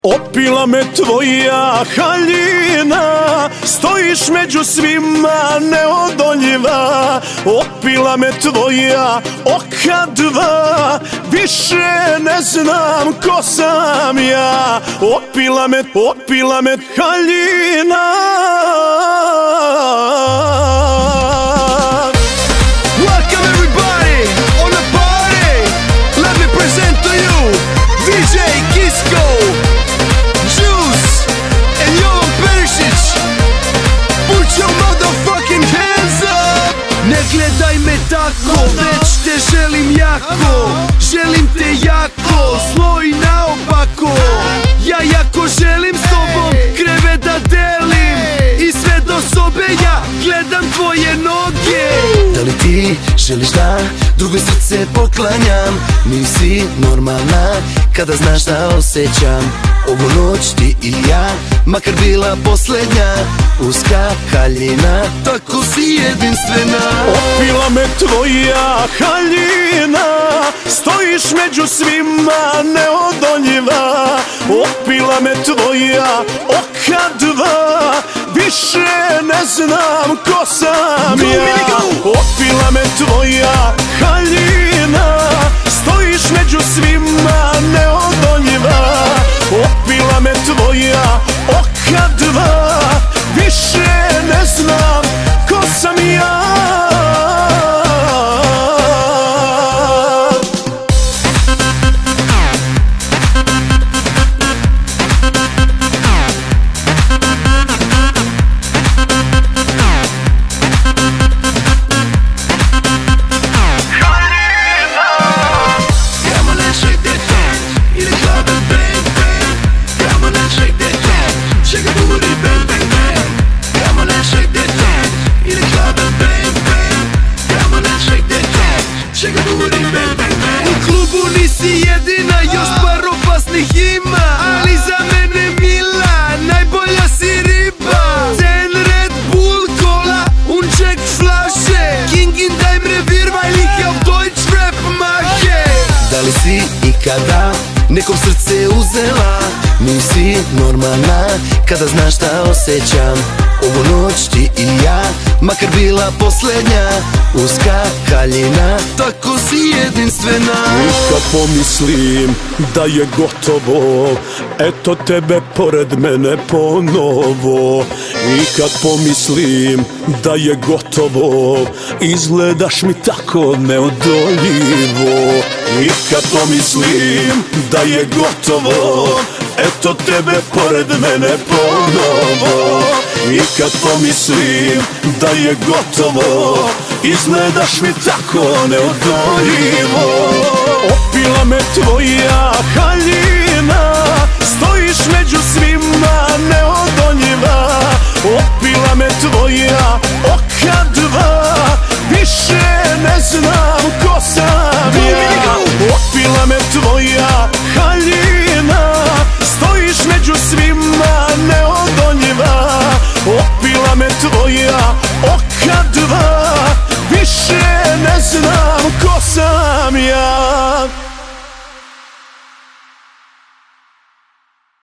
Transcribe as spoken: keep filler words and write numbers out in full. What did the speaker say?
Opila me tvoja haljina, stojiš među svima neodoljiva. Opila me tvoja oka dva, više ne znam ko sam ja. Opila me, opila me haljina. Welcome everybody on the party. Let me present to you D J Kisko, Juice, and Jovan Perišić. Put your motherfucking hands up. Ne gledaj me tako, već te želim jako. Želim te jako, zlo i naopako. Ja jako želim s tobom krevet da delim, i sve do sobe ja gledam tvoje noge. Da li ti želiš da drugo srce poklanjam? Nisi normalna kada znaš da osjećam. Ovu noć ti i ja, makar bila posljednja. Uska haljina, tako si jedinstvena. Opila me tvoja haljina, stojiš među svima neodoljiva. Opila me tvoja oka dva, više ne znam ko sam ja. Opila me tvoja haljina, stojiš među svima neodoljiva. Opila me tvoja oka dva, više ne znam ko sam ja. U klubu nisi jedina, još par opasnih ima, ali za mene mila, najbolja si riba. Ten Red Bull, Cola und Jack flaše, King in deinem Revier, weil ich auf Deutsch rap mache. Da li si ikada nekom srce uzela? Nisi normalna kada znaš šta osjećam. Ovu noć ti i ja, makar bila posljednja. Uska haljina, tako si jedinstvena. I kad pomislim da je gotovo, eto tebe pored mene ponovo. I kad pomislim da je gotovo, izgledaš mi tako neodoljivo. I kad pomislim da je gotovo, eto tebe pored mene ponovo. I kad pomislim da je gotovo, izgledaš mi tako neodoljivo. Opila me tvoja haljina, stojiš među svima neodoljiva. Opila me tvoja oka dva, više ne znam ko sam ja. Opila me tvoja haljina, stojiš među svima neodoljiva. Opila me tvoja oka dva, više ne znam ko sam ja.